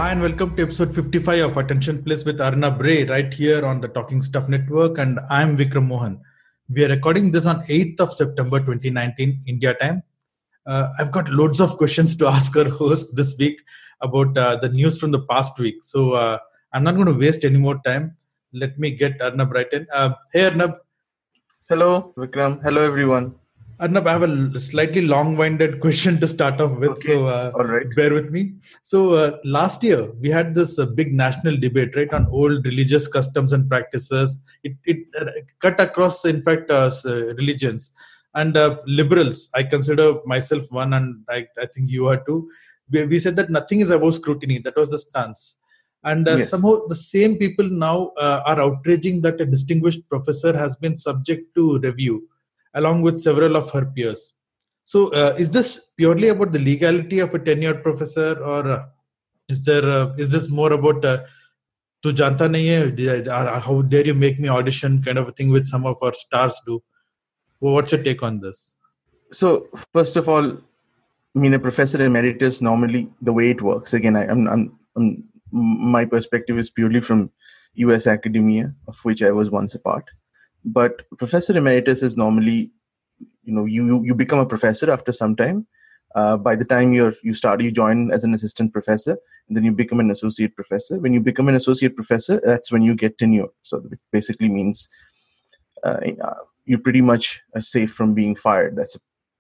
Hi and welcome to episode 55 of Attention Please with Arnab Ray right here on the Talking Stuff Network, and I'm Vikram Mohan. We are recording this on 8th of September 2019 India time. I've got loads of questions to ask our host this week about the news from the past week. So I'm not going to waste any more time. Let me get Arnab right in. Hey Arnab. Hello Vikram. Hello everyone. Arnab, I have a slightly long-winded question to start off with, so all right. Bear with me. So last year, we had this big national debate, right, on old religious customs and practices. It cut across, in fact, religions. And liberals, I consider myself one, and I think you are too. We said that nothing is above scrutiny. That was the stance. And Yes. somehow the same people now are outraging that a distinguished professor has been subject to review along with several of her peers. So, is this purely about the legality of a tenured professor, or is this more about "tu janta nahi hai, how dare you make me audition" kind of a thing, which some of our stars do? Well, what's your take on this? So first of all, I mean, a professor emeritus normally the way it works. Again, my perspective is purely from U.S. academia, of which I was once a part. But professor emeritus is normally, you become a professor after some time. By the time you join as an assistant professor, and then you become an associate professor. When you become an associate professor, that's when you get tenure. So it basically means you're pretty much safe from being fired. That's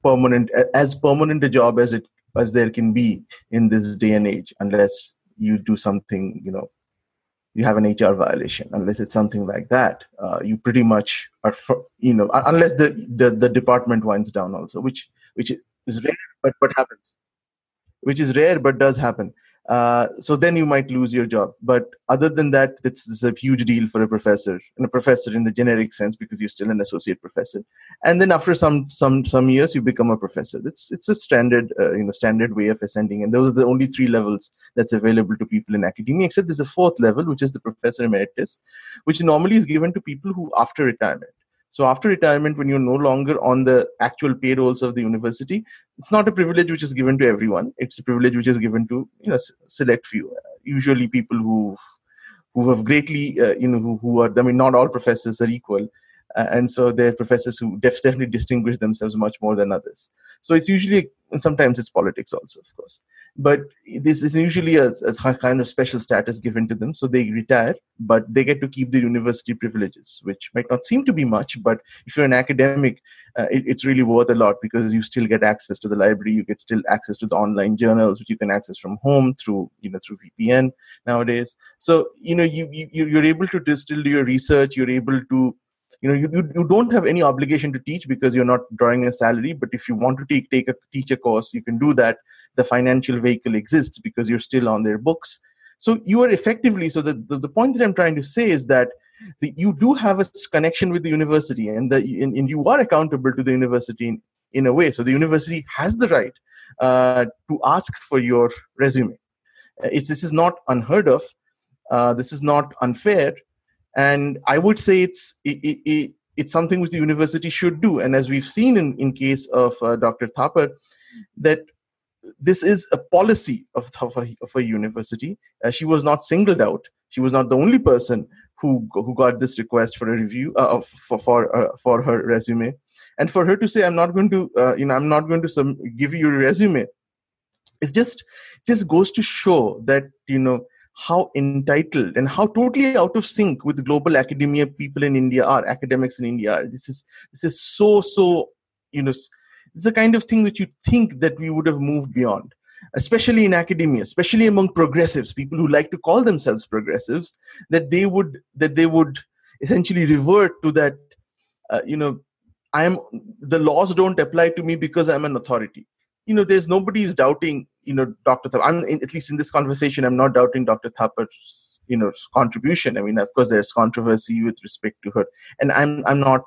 as permanent a job as there can be in this day and age, unless you do something, you have an HR violation. Unless it's something like that, you pretty much are, unless the department winds down also, which is rare, but happens. Which is rare, but does happen. So then you might lose your job. But other than that, it's a huge deal for a professor, and a professor in the generic sense, because you're still an associate professor. And then after some years, you become a professor. It's a standard way of ascending. And those are the only 3 levels that's available to people in academia. Except there's a 4th level, which is the professor emeritus, which normally is given to people who after retirement. So after retirement, when you're no longer on the actual payrolls of the university, it's not a privilege which is given to everyone. It's a privilege which is given to select few. Usually people who have greatly who are. I mean, not all professors are equal, and so there are professors who definitely distinguish themselves much more than others. So it's usually, and sometimes it's politics also, of course. But this is usually a kind of special status given to them. So they retire, but they get to keep the university privileges, which might not seem to be much. But if you're an academic, it's really worth a lot, because you still get access to the library. You get still access to the online journals, which you can access from home through VPN nowadays. So, you're able to distill your research. You're able to, you don't have any obligation to teach because you're not drawing a salary. But if you want to teach a course, you can do that. The financial vehicle exists because you're still on their books. So you are effectively, so the point that I'm trying to say is that you do have a connection with the university, and you are accountable to the university in a way. So the university has the right to ask for your resume. This is not unheard of. This is not unfair. And I would say it's something which the university should do. And as we've seen in case of Dr. Thapar, that this is a policy of a university. She was not singled out. She was not the only person who got this request for a review for her resume, and for her to say, "I'm not going to give you your resume," it just goes to show that how entitled and how totally out of sync with global academia people in India are, academics in India are. This is so it's the kind of thing that you think that we would have moved beyond, especially in academia, especially among progressives, people who like to call themselves progressives, that they would essentially revert to that, the laws don't apply to me because I'm an authority. There's nobody's doubting, Dr. Thapar. At least in this conversation, I'm not doubting Dr. Thapar's, contribution. I mean, of course, there's controversy with respect to her, and I'm not,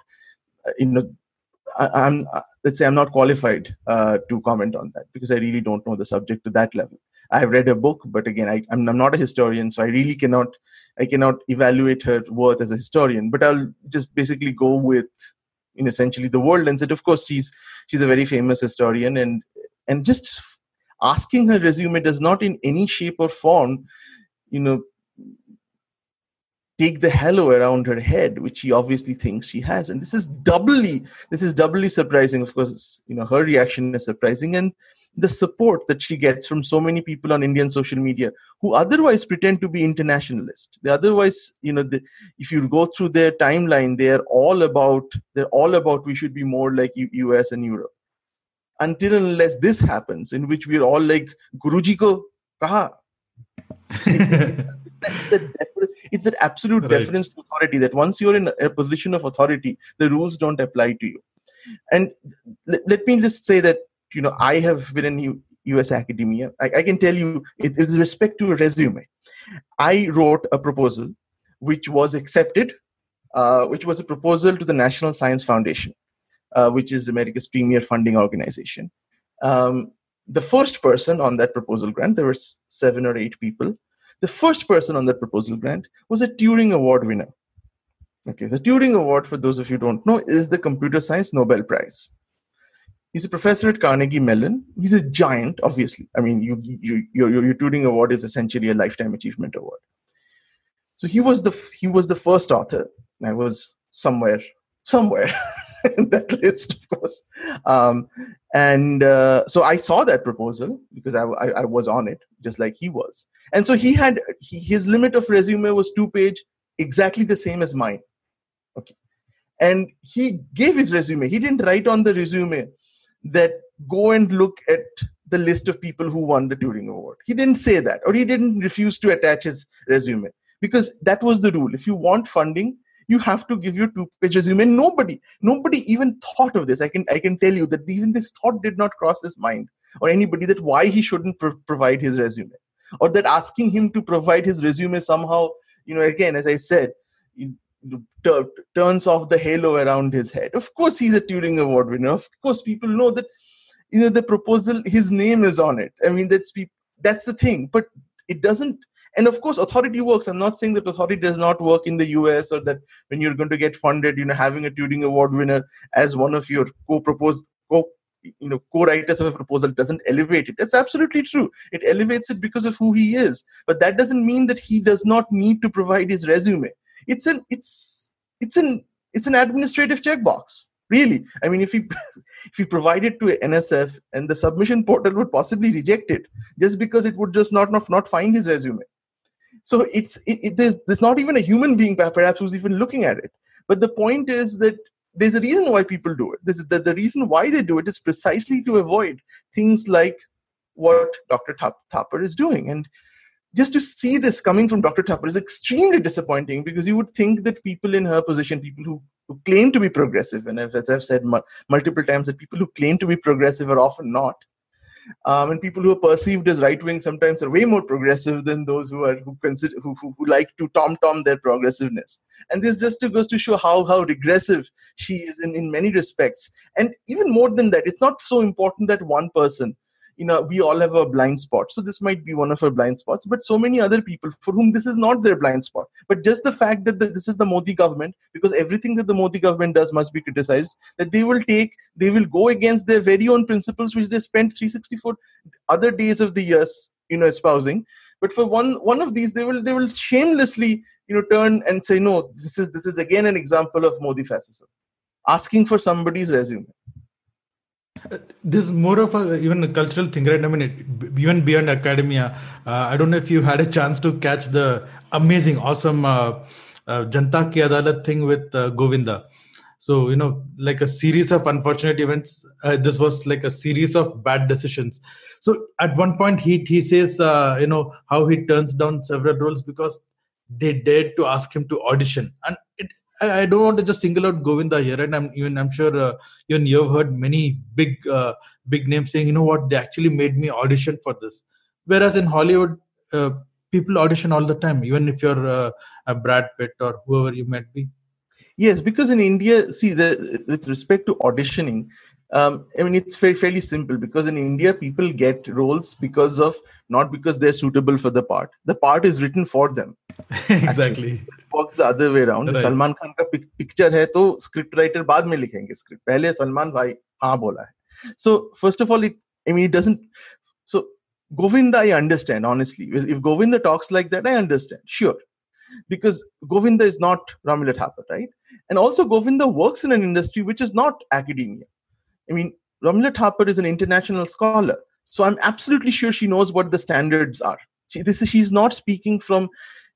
let's say I'm not qualified to comment on that, because I really don't know the subject to that level. I have read a book, but again, I'm not a historian, so I really cannot evaluate her worth as a historian. But I'll just basically go with, essentially the world lens. And of course, she's a very famous historian, and just asking her resume does not in any shape or form take the halo around her head, which she obviously thinks she has. And this is doubly surprising. Of course, her reaction is surprising, and the support that she gets from so many people on Indian social media who otherwise pretend to be internationalist. They otherwise, if you go through their timeline, they're all about we should be more like US and Europe. Until and unless this happens, in which we're all like, Guruji ko kaha. It's that absolute Right. deference to authority, that once you're in a position of authority, the rules don't apply to you. And let me just say that, I have been in US academia. I can tell you, with respect to a resume, I wrote a proposal which was accepted, which was a proposal to the National Science Foundation, which is America's premier funding organization. The first person on that proposal grant, there were 7 or 8 people. The first person on that proposal grant was a Turing Award winner. Okay, the Turing Award, for those of you who don't know, is the Computer Science Nobel Prize. He's a professor at Carnegie Mellon. He's a giant, obviously. I mean, your Turing Award is essentially a lifetime achievement award. So he was the first author. I was somewhere in that list, of course. So I saw that proposal because I was on it, just like he was. And so his limit of resume was 2-page, exactly the same as mine. Okay. And he gave his resume. He didn't write on the resume that go and look at the list of people who won the Turing Award. He didn't say that, or he didn't refuse to attach his resume, because that was the rule. If you want funding, you have to give your 2-page resume. Nobody even thought of this. I can tell you that even this thought did not cross his mind, or anybody, that why he shouldn't provide his resume, or that asking him to provide his resume somehow, again, as I said, turns off the halo around his head. Of course, he's a Turing Award winner. Of course, people know that, the proposal, his name is on it. I mean, that's the thing. But it doesn't. And of course, authority works. I'm not saying that authority does not work in the US, or that when you're going to get funded, having a Turing Award winner as one of your co-writers of a proposal doesn't elevate it. That's absolutely true. It elevates it because of who he is. But that doesn't mean that he does not need to provide his resume. It's an administrative checkbox, really. I mean, if you provide it to NSF, and the submission portal would possibly reject it just because it would just not find his resume. So there's not even a human being perhaps who's even looking at it. But the point is that there's a reason why people do it. The reason why they do it is precisely to avoid things like what Dr. Thapar is doing. And just to see this coming from Dr. Thapar is extremely disappointing, because you would think that people in her position, people who claim to be progressive, and as I've said multiple times, that people who claim to be progressive are often not. And people who are perceived as right-wing sometimes are way more progressive than those who like to tom their progressiveness. And this just goes to show how regressive she is in many respects. And even more than that, it's not so important that one person, we all have a blind spot. So this might be one of our blind spots, but so many other people for whom this is not their blind spot. But just the fact that this is the Modi government, because everything that the Modi government does must be criticized, that they will go against their very own principles, which they spent 364 other days of the year, espousing. But for one of these, they will shamelessly, turn and say, no, this is again an example of Modi fascism, asking for somebody's resume. This is more of even a cultural thing, right? I mean, even beyond academia, I don't know if you had a chance to catch the amazing, awesome Janta Ki Adalat thing with Govinda. So, like a series of unfortunate events. This was like a series of bad decisions. So at one point, he says, how he turns down several roles because they dared to ask him to audition. And I don't want to just single out Govinda here, and I'm sure even you've heard many big names saying, they actually made me audition for this. Whereas in Hollywood, people audition all the time, even if you're a Brad Pitt or whoever you might be. Yes, because in India, see, with respect to auditioning, it's fairly simple, because in India, people get roles not because they're suitable for the part. The part is written for them. Exactly. It works the other way around. Right. Salman Khan ka picture hai, to script writer baad mein likhenge script. Pehle Salman bhai haan bola hai. So first of all, it doesn't. So Govinda, I understand, honestly. If Govinda talks like that, I understand, sure. Because Govinda is not Ramila Thapar, right? And also Govinda works in an industry which is not academia. I mean, Ramila Thapar is an international scholar. So I'm absolutely sure she knows what the standards are. She's not speaking from,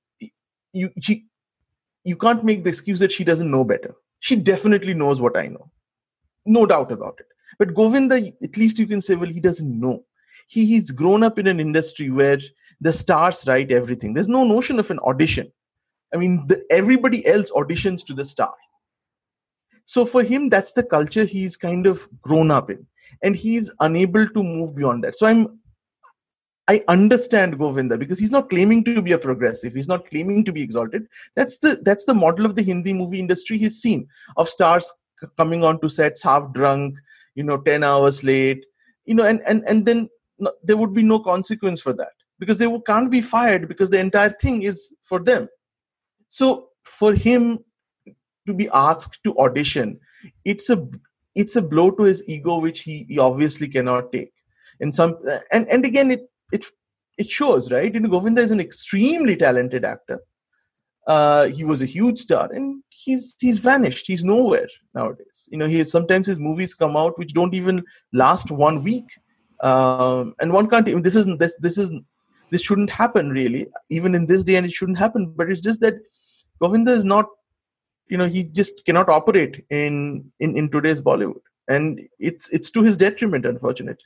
you can't make the excuse that she doesn't know better. She definitely knows what I know. No doubt about it. But Govinda, at least you can say, well, he doesn't know. He's grown up in an industry where the stars write everything. There's no notion of an audition. I mean, everybody else auditions to the star. So for him, that's the culture he's kind of grown up in. And he's unable to move beyond that. So I understand Govinda, because he's not claiming to be a progressive. He's not claiming to be exalted. That's the model of the Hindi movie industry he's seen, of stars coming onto sets half drunk, 10 hours late, and then there would be no consequence for that, because they can't be fired, because the entire thing is for them. So for him to be asked to audition, it's a blow to his ego, which he obviously cannot take. And again, it shows, right? Govinda is an extremely talented actor. He was a huge star, and he's vanished. He's nowhere nowadays. Sometimes his movies come out which don't even last 1 week, and one can't. This shouldn't happen, really. Even in this day, and it shouldn't happen. But it's just that Govinda is not. He just cannot operate in today's Bollywood, and it's to his detriment, unfortunately.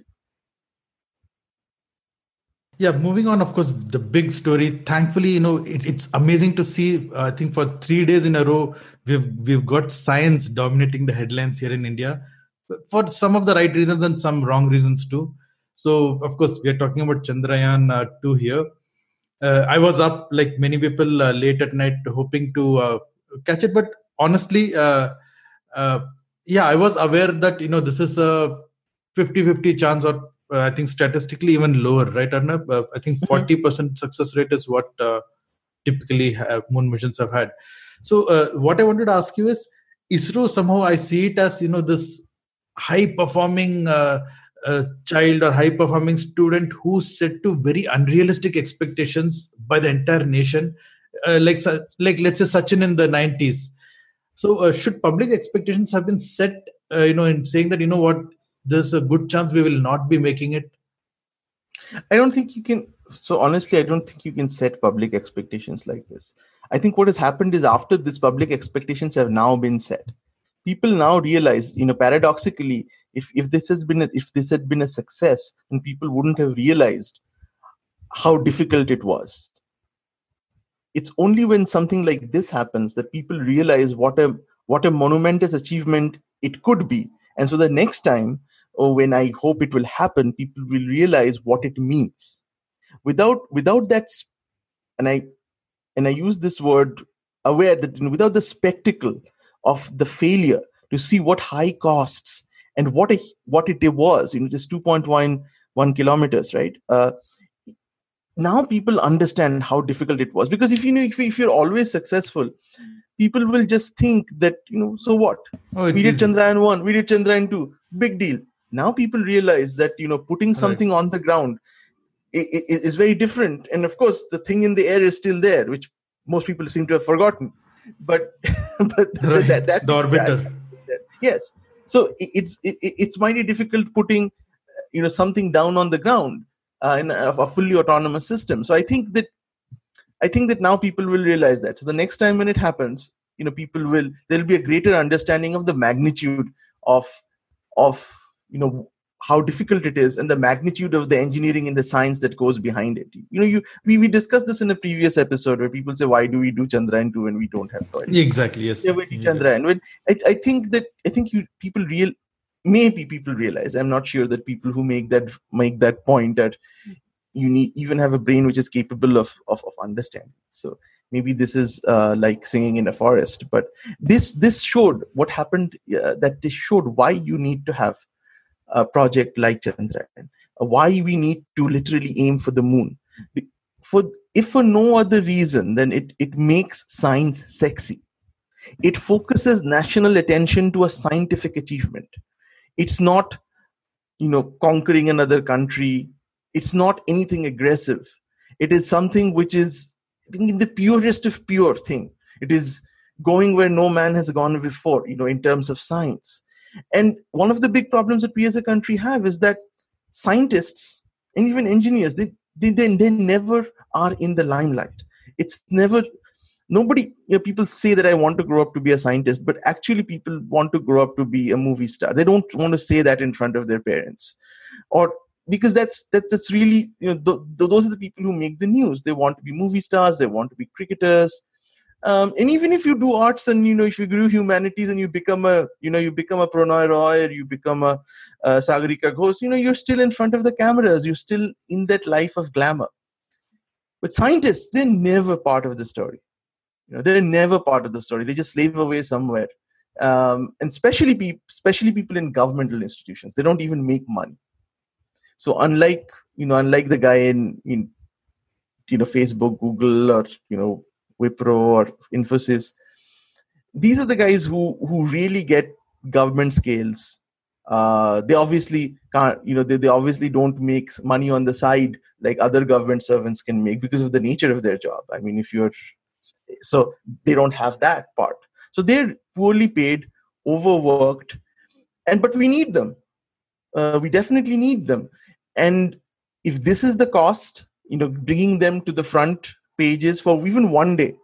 Yeah, moving on, of course, the big story. Thankfully, it's amazing to see. I think for 3 days in a row, we've got science dominating the headlines here in India, for some of the right reasons and some wrong reasons too. So, of course, we are talking about Chandrayaan 2 here. I was up, like many people, late at night, hoping to catch it. But honestly, I was aware that, this is a 50-50 chance, or I think statistically even lower, right, Arnab? I think 40% success rate is what typically moon missions have had. So what I wanted to ask you is, ISRO, somehow I see it as, this high-performing child or high-performing student who's set to very unrealistic expectations by the entire nation, like let's say Sachin in the 90s. So should public expectations have been set, in saying that, what, there's a good chance we will not be making it? I don't think you can. So honestly, I don't think you can set public expectations like this. I think what has happened is, after this, public expectations have now been set. People now realize, paradoxically, if this had been a success, then people wouldn't have realized how difficult it was. It's only when something like this happens that people realize what a monumentous achievement it could be. And so the next time, or when I hope it will happen, people will realize what it means. Without that, and I use this word aware, that without the spectacle of the failure, to see what high costs and what it was, just 2.11 kilometers, right? Now people understand how difficult it was, because if you're always successful, people will just think that, so what? We did Chandrayaan 1, we did Chandrayaan 2, big deal. Now people realize that, putting something on the ground is very different. And of course, the thing in the air is still there, which most people seem to have forgotten. But that the orbiter. Yes. So it's mighty difficult putting, something down on the ground in a fully autonomous system. So I think that now people will realize that. So the next time when it happens, there'll be a greater understanding of the magnitude of how difficult it is, and the magnitude of the engineering and the science that goes behind it. We discussed this in a previous episode, where people say, why do we do Chandrayaan 2 when we don't have toilets? Exactly. Yes. Yeah, we do Chandrayaan. I think people realize. I'm not sure that people who make that point that you even have a brain which is capable of understanding. So maybe this is like singing in a forest, but this showed what happened. That this showed why you need to have a project like Chandrayaan, why we need to literally aim for the moon. If for no other reason, then it makes science sexy. It focuses national attention to a scientific achievement. It's not, conquering another country. It's not anything aggressive. It is something which is, I think, the purest of pure thing. It is going where no man has gone before, in terms of science. And one of the big problems that we as a country have is that scientists and even engineers, they never are in the limelight. It's never, nobody, people say that I want to grow up to be a scientist, but actually people want to grow up to be a movie star. They don't want to say that in front of their parents, or because that's really, those are the people who make the news. They want to be movie stars. They want to be cricketers. And even if you do arts and, if you do humanities and you become a Prannoy Roy, or you become a Sagarika Ghosh, you're still in front of the cameras. You're still in that life of glamour. But scientists, they're never part of the story. They're never part of the story. They just slave away somewhere. And especially people in governmental institutions, they don't even make money. So unlike the guy in Facebook, Google, or Wipro or Infosys, these are the guys who really get government scales. They obviously can't, they obviously don't make money on the side like other government servants can make because of the nature of their job. I mean, so they don't have that part. So they're poorly paid, overworked, but we need them. We definitely need them. And if this is the cost, bringing them to the front pages for even one day,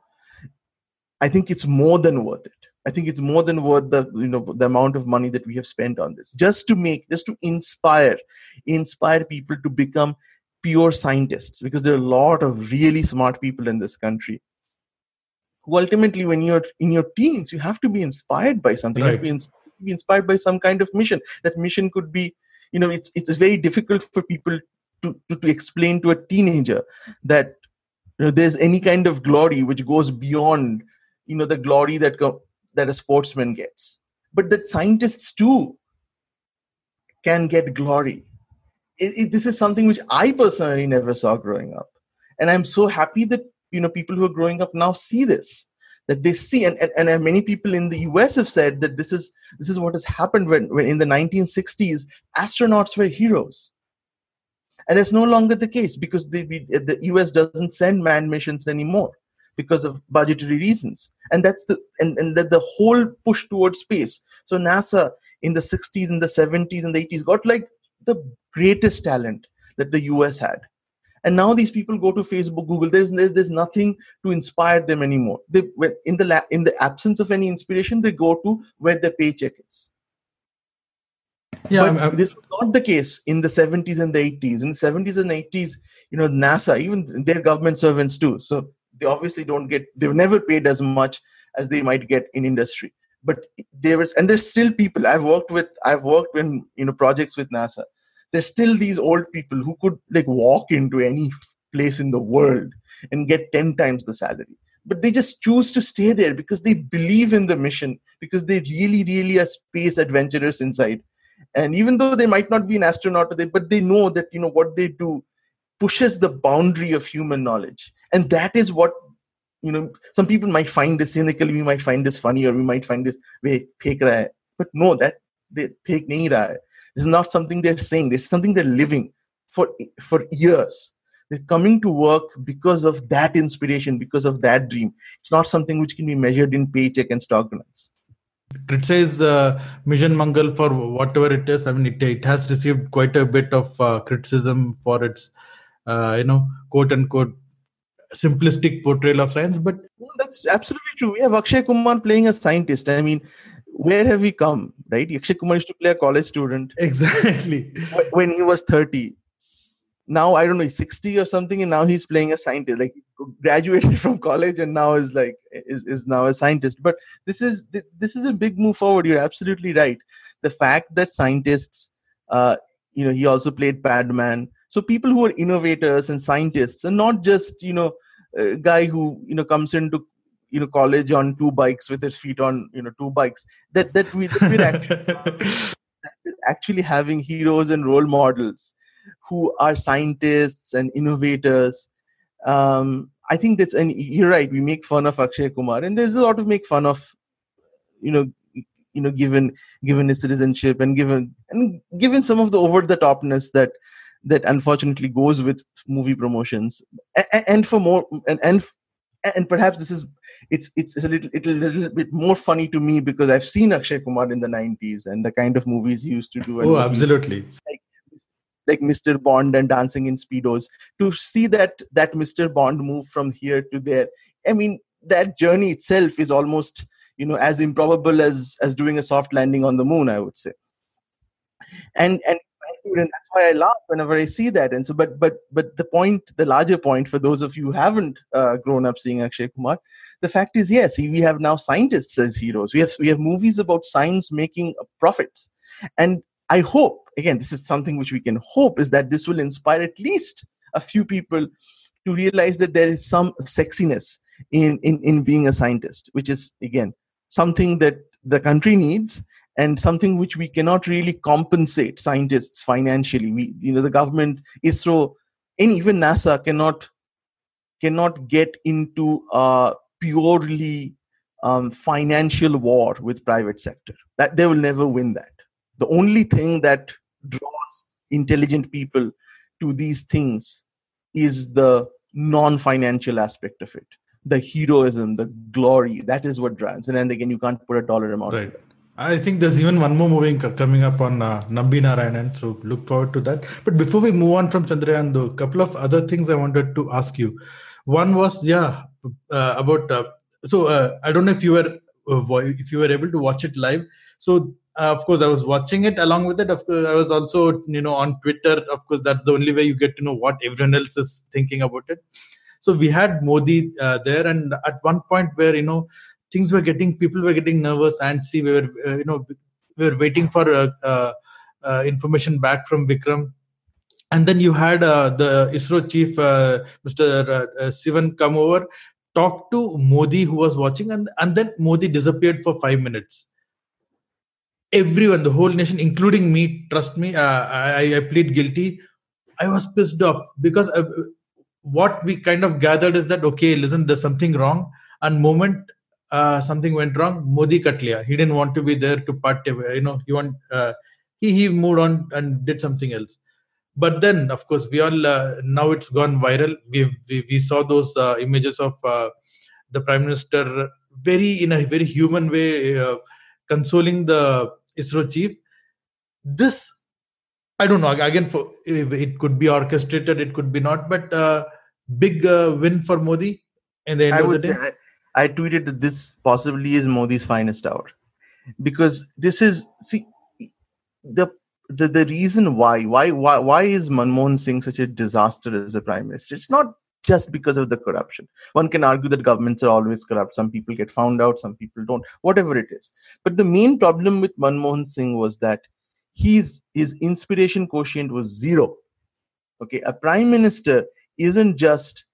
I think it's more than worth it. I think it's more than worth the amount of money that we have spent on this, just to inspire people to become pure scientists, because there are a lot of really smart people in this country who ultimately, when you're in your teens, you have to be inspired by something. Right. You have to be inspired by some kind of mission. That mission could be, it's very difficult for people to explain to a teenager that there's any kind of glory which goes beyond the glory that a sportsman gets, but that scientists too can get glory. This is something which I personally never saw growing up, and I'm so happy that people who are growing up now see this, that they see, and many people in the US have said that this is what has happened when in the 1960s astronauts were heroes. And it's no longer the case, because the US doesn't send manned missions anymore because of budgetary reasons. And that's the whole push towards space. So NASA in the 60s and the 70s and the 80s got like the greatest talent that the US had. And now these people go to Facebook, Google. There's nothing to inspire them anymore. In the absence of any inspiration, they go to where their paycheck is. Yeah, but this was not the case in the 70s and the 80s. In the 70s and 80s, NASA, even their government servants too. So they obviously they've never paid as much as they might get in industry. But there's still people I've worked in projects with NASA. There's still these old people who could walk into any place in the world and get 10 times the salary. But they just choose to stay there because they believe in the mission, because they really, really are space adventurers inside. And even though they might not be an astronaut, but they know that what they do pushes the boundary of human knowledge. And that is what, some people might find this cynical, we might find this funny, or we might find this way fake raha hai. But no, that they fake nahi raha hai. This is not something they're saying. This is something they're living for years. They're coming to work because of that inspiration, because of that dream. It's not something which can be measured in paycheck and stock grants. Criticize Mission Mangal for whatever it is. I mean, it has received quite a bit of criticism for its, quote unquote, simplistic portrayal of science. But that's absolutely true. We have Akshay Kumar playing a scientist. I mean, where have we come, right? Akshay Kumar used to play a college student. Exactly. When he was 30. Now, I don't know, he's 60 or something, and now he's playing a scientist. Like, he graduated from college and now is now a scientist. But this is a big move forward. You're absolutely right. The fact that scientists, he also played Padman. So people who are innovators and scientists, and not just, a guy who, comes into college on two bikes with his feet on, two bikes, that we're actually having heroes and role models who are scientists and innovators. I think and you're right, we make fun of Akshay Kumar, and there's a lot of make fun of, given his citizenship and given some of the over the topness that that unfortunately goes with movie promotions. And for more, and perhaps this is, it's a little bit more funny to me because I've seen Akshay Kumar in the 90s and the kind of movies he used to do. And Oh, absolutely. like Mr. Bond and Dancing in Speedos. To see that Mr. Bond move from here to there, I mean, that journey itself is almost, as improbable as doing a soft landing on the moon, I would say. And that's why I laugh whenever I see that. And so, but the larger point for those of you who haven't grown up seeing Akshay Kumar, the fact is, yes, we have now scientists as heroes. We have movies about science making profits. And I hope, again, this is something which we can hope, is that this will inspire at least a few people to realize that there is some sexiness in being a scientist, which is, again, something that the country needs and something which we cannot really compensate scientists financially. The government, ISRO, and even NASA cannot get into a purely financial war with private sector. That they will never win that. The only thing that draws intelligent people to these things is the non-financial aspect of it. The heroism, the glory, that is what drives. And then again, you can't put a dollar amount. Right. I think there's even one more movie coming up on Nambi Narayanan, so look forward to that. But before we move on from Chandrayaan, though, a couple of other things I wanted to ask you. One was, about. I don't know if you were able to watch it live. So of course, I was watching it. Along with it, of course, I was also on Twitter. Of course, that's the only way you get to know what everyone else is thinking about it. So we had Modi there, and at one point where people were getting nervous, and we were waiting for information back from Vikram, and then you had the ISRO chief, Mr. Sivan, come over, talk to Modi, who was watching, and then Modi disappeared for 5 minutes. Everyone, the whole nation, including me, trust me, I plead guilty. I was pissed off because what we kind of gathered is that, okay, listen, there's something wrong. And moment something went wrong, Modi cut liya. He didn't want to be there to party. He moved on and did something else. But then, of course, we all now it's gone viral. We saw those images of the Prime Minister in a very human way consoling the ISRO chief. This, I don't know. Again, it could be orchestrated, it could be not. But big win for Modi in the end of the day. I tweeted that this possibly is Modi's finest hour, because this is the reason why is Manmohan Singh such a disaster as a prime minister. It's not just because of the corruption. One can argue that governments are always corrupt. Some people get found out, some people don't. Whatever it is, but the main problem with Manmohan Singh was that his inspiration quotient was zero. Okay, a prime minister isn't just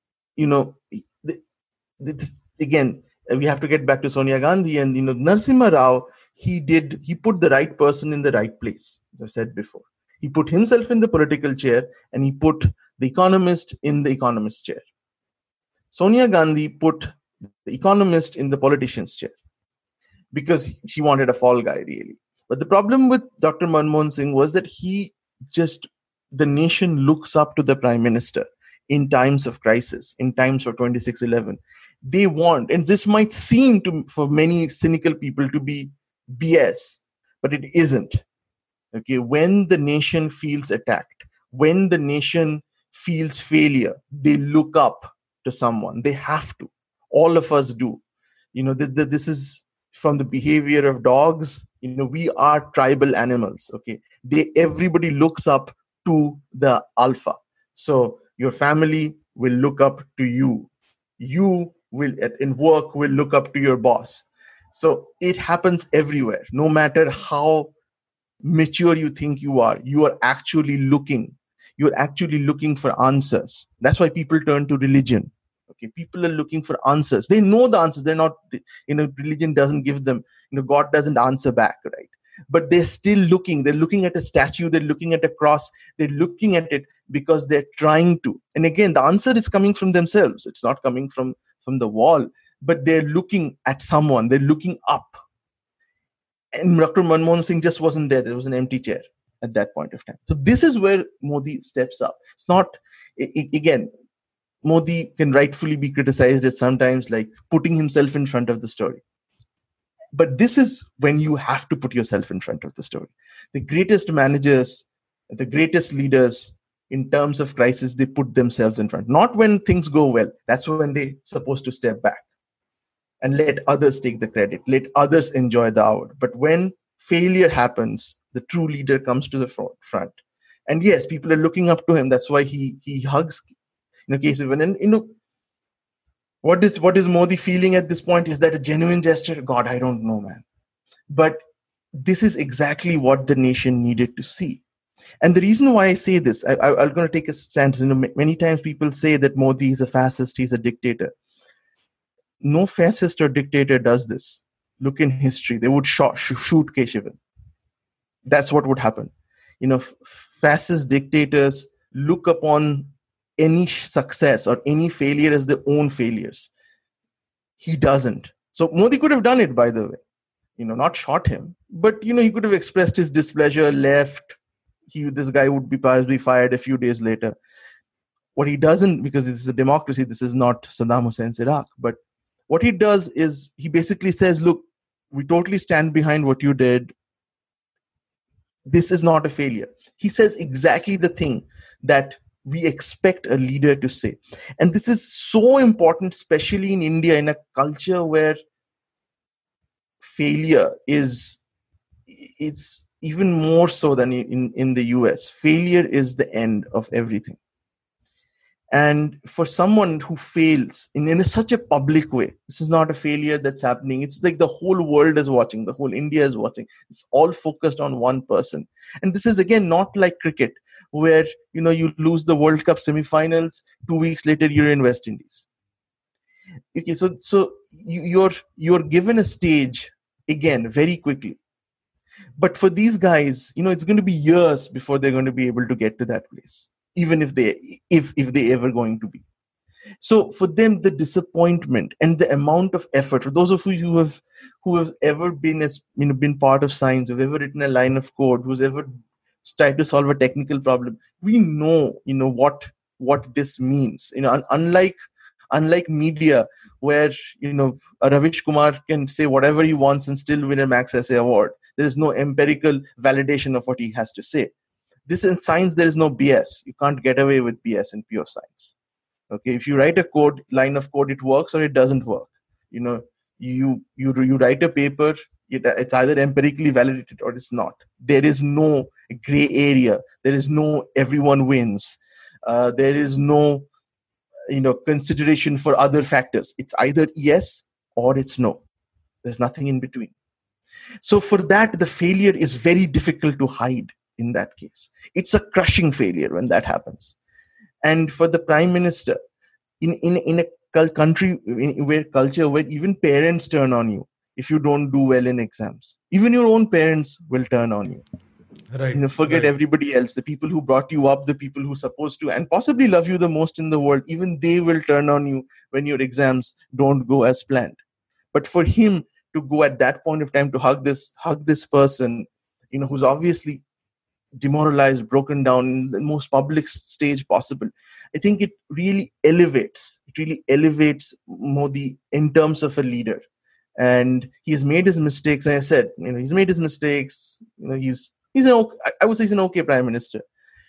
again, we have to get back to Sonia Gandhi and Narasimha Rao. He put the right person in the right place, as I've said before. He put himself in the political chair and he put the economist in the economist chair. Sonia Gandhi put the economist in the politician's chair because she wanted a fall guy, really. But the problem with Dr. Manmohan Singh was that the nation looks up to the prime minister in times of crisis, in times of 26/11. They want, and this might seem for many cynical people to be BS, but it isn't. Okay, when the nation feels attacked, when the nation feels failure, they look up to someone. They have to. All of us do. This is from the behavior of dogs. We are tribal animals. Okay, everybody looks up to the alpha. So your family will look up to you. You will, in work, will look up to your boss. So it happens everywhere. No matter how mature you think you are actually looking. You're actually looking for answers. That's why people turn to religion. Okay, people are looking for answers. They know the answers. They're not, religion doesn't give them, God doesn't answer back, right? But they're still looking. They're looking at a statue. They're looking at a cross. They're looking at it because they're trying to. And again, the answer is coming from themselves. It's not coming from the wall, but they're looking at someone. They're looking up. And Dr. Manmohan Singh just wasn't there. There was an empty chair. at that point of time. So this is where Modi steps up. It's not, again, Modi can rightfully be criticized as sometimes like putting himself in front of the story. But this is when you have to put yourself in front of the story. The greatest managers, the greatest leaders in terms of crisis, they put themselves in front. Not when things go well. That's when they're supposed to step back and let others take the credit, let others enjoy the hour. But when failure happens, the true leader comes to the front. And yes, people are looking up to him. That's why he hugs, Kesavan. And, what is Modi feeling at this point? Is that a genuine gesture? God, I don't know, man. But this is exactly what the nation needed to see. And the reason why I say this, I'm going to take a stance. Many times people say that Modi is a fascist, he's a dictator. No fascist or dictator does this. Look in history. They would shoot Keshavan. That's what would happen. Fascist dictators look upon any success or any failure as their own failures. He doesn't. So Modi could have done it, by the way. Not shot him, but he could have expressed his displeasure, left. This guy would be possibly fired a few days later. What he doesn't, because this is a democracy, this is not Saddam Hussein's Iraq, but what he does is he basically says, look, we totally stand behind what you did. This is not a failure. He says exactly the thing that we expect a leader to say. And this is so important, especially in India, in a culture where failure it's even more so than in the US. Failure is the end of everything. And for someone who fails in such a public way, this is not a failure that's happening. It's like the whole world is watching, the whole India is watching. It's all focused on one person. And this is, again, not like cricket, where you lose the World Cup semifinals, 2 weeks later you're in West Indies. Okay, so you're given a stage again very quickly. But for these guys, it's going to be years before they're going to be able to get to that place, even if they ever going to be. So for them, the disappointment and the amount of effort, for those of you who have ever been been part of science, who've ever written a line of code, who's ever tried to solve a technical problem, we know what this means. Unlike media, where a Ravish Kumar can say whatever he wants and still win a Max Essay award. There is no empirical validation of what he has to say. This in science, there is no BS. You can't get away with BS in pure science. Okay, if you write a line of code, it works or it doesn't work. You write a paper, it's either empirically validated or it's not. There is no gray area. There is no everyone wins. There is no consideration for other factors. It's either yes or it's no. There's nothing in between. So for that, the failure is very difficult to hide in that case. It's a crushing failure when that happens. And for the prime minister, in a country where even parents turn on you if you don't do well in exams, even your own parents will turn on you. Right. Forget everybody else, the people who brought you up, the people who are supposed to and possibly love you the most in the world, even they will turn on you when your exams don't go as planned. But for him to go at that point of time to hug this person, who's obviously demoralized, broken down in the most public stage possible, I think it really elevates Modi in terms of a leader. And he's made his mistakes. And I said, he's made his mistakes. I would say he's an okay prime minister.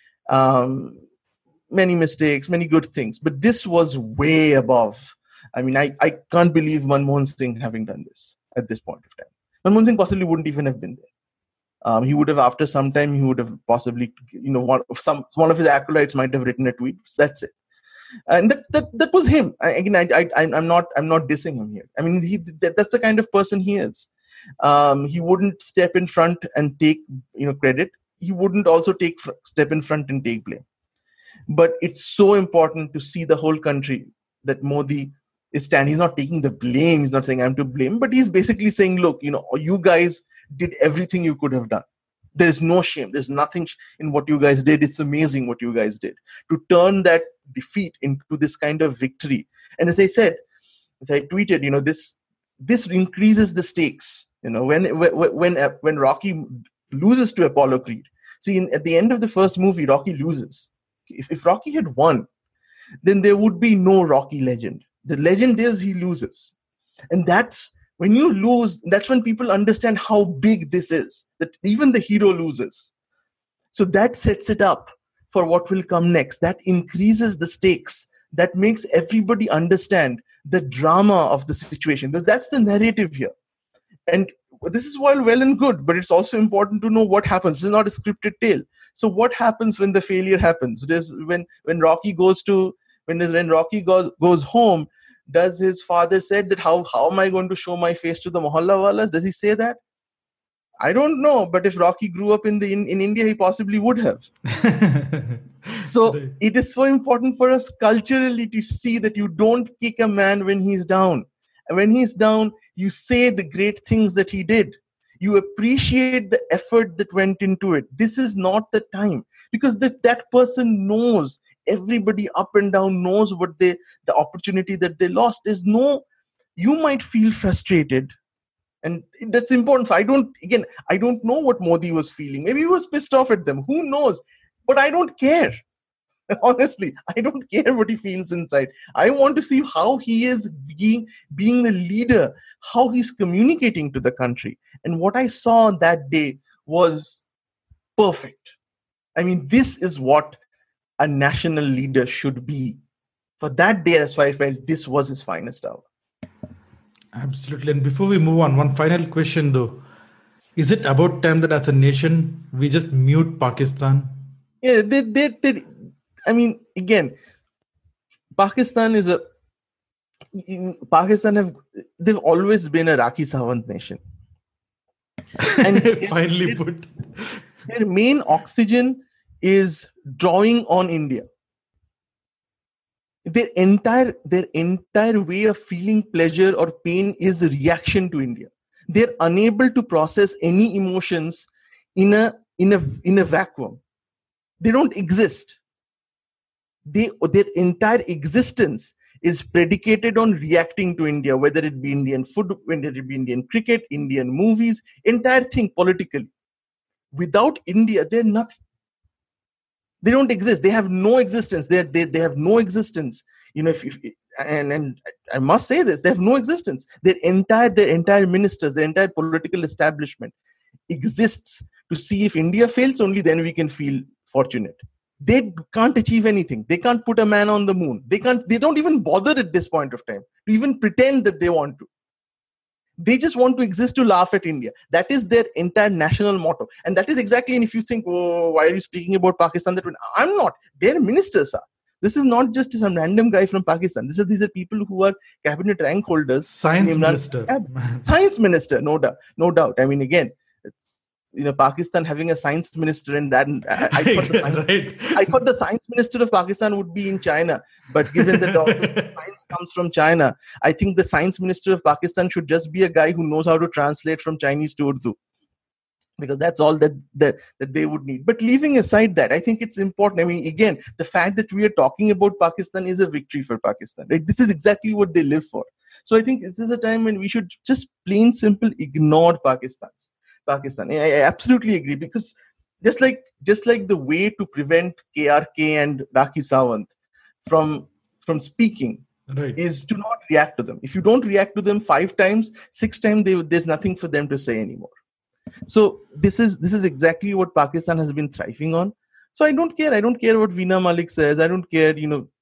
Many mistakes, many good things, but this was way above. I can't believe Manmohan Singh having done this at this point of time. Manmohan Singh possibly wouldn't even have been there. He would have, after some time, he would have possibly, one of his acolytes might have written a tweet. That's it. And that was him. I'm not dissing him here. That's the kind of person he is. He wouldn't step in front and take credit. He wouldn't also step in front and take blame. But it's so important to see the whole country that Modi is standing. He's not taking the blame. He's not saying I'm to blame, but he's basically saying, look, you guys did everything you could have done. There's no shame. There's nothing in what you guys did. It's amazing what you guys did to turn that defeat into this kind of victory. And as I said, as I tweeted, this increases the stakes. When Rocky loses to Apollo Creed, See, at the end of the first movie, Rocky loses. If Rocky had won, then there would be no Rocky legend. The legend is he loses. And that's when you lose, that's when people understand how big this is, that even the hero loses. So that sets it up for what will come next. That increases the stakes. That makes everybody understand the drama of the situation. That's the narrative here. And this is all well and good, but it's also important to know what happens. This is not a scripted tale. So what happens when the failure happens? It is when Rocky goes home, does his father said that how am I going to show my face to the Mohalla Walas? Does he say that? I don't know, but if Rocky grew up in India, he possibly would have. So it is so important for us culturally to see that you don't kick a man when he's down. And when he's down, you say the great things that he did. You appreciate the effort that went into it. This is not the time, because that person knows, everybody up and down knows what the opportunity that they lost is. You might feel frustrated. And that's important. So I don't know what Modi was feeling. Maybe he was pissed off at them. Who knows? But I don't care. Honestly, I don't care what he feels inside. I want to see how he is being the leader, how he's communicating to the country. And what I saw on that day was perfect. I mean, this is what a national leader should be. For that day, that's why I felt this was his finest hour. Absolutely. And before we move on, one final question though. Is it about time that as a nation, we just mute Pakistan? Yeah, I mean, again, Pakistan they've always been a Rakhi Sawant nation. And finally put. Their main oxygen is drawing on India. Their entire way of feeling pleasure or pain is a reaction to India. They're unable to process any emotions in a vacuum. They don't exist. Their entire existence is predicated on reacting to India, whether it be Indian food, whether it be Indian cricket, Indian movies, entire thing politically. Without India, they're nothing. They don't exist. They have no existence. They have no existence. You know, and I must say this: they have no existence. Their entire ministers, their entire political establishment exists to see if India fails. Only then we can feel fortunate. They can't achieve anything. They can't put a man on the moon. They don't even bother at this point of time to even pretend that they want to. They just want to exist to laugh at India. That is their entire national motto. And that is exactly, and if you think, oh, why are you speaking about Pakistan? I'm not. Their ministers are. This is not just some random guy from Pakistan. These are people who are cabinet rank holders. Science minister. Science minister, no doubt. I mean, again, Pakistan having a science minister, and that I thought the science minister of Pakistan would be in China, but given that all the science comes from China, I think the science minister of Pakistan should just be a guy who knows how to translate from Chinese to Urdu, because that's all that they would need. But leaving aside that, I think it's important. I mean, again, the fact that we are talking about Pakistan is a victory for Pakistan. Right? This is exactly what they live for. So I think this is a time when we should just plain simple ignore Pakistan. I absolutely agree, because just like the way to prevent KRK and Rakhi Sawant from speaking, right, is to not react to them. If you don't react to them 5 times, 6 times, there's nothing for them to say anymore. So this is exactly what Pakistan has been thriving on. So I don't care. I don't care what Veena Malik says. I don't care,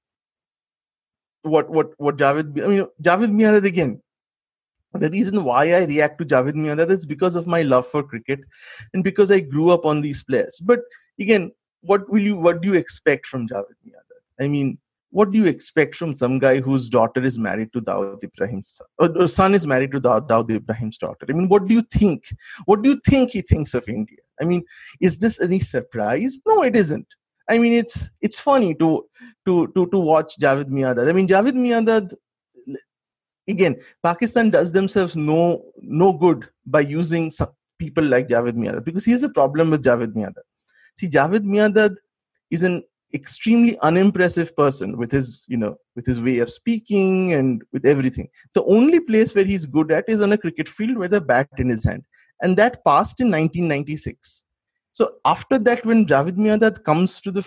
what Javed Miandad again. The reason why I react to Javed Miandad is because of my love for cricket and because I grew up on these players. But again, what do you expect from Javed Miandad? I mean, what do you expect from some guy whose daughter is married to Dawood Ibrahim's or son is married to Dawood Ibrahim's daughter? I mean, what do you think? What do you think he thinks of India? I mean, is this any surprise? No, it isn't. I mean, it's funny to watch Javed Miandad. I mean, Javed Miandad. Again, Pakistan does themselves no good by using some people like Javed Miandad, because here's the problem with Javed Miandad. See, Javed Miandad is an extremely unimpressive person with his way of speaking and with everything. The only place where he's good at is on a cricket field with a bat in his hand, and that passed in 1996. So after that, when Javed Miandad comes to the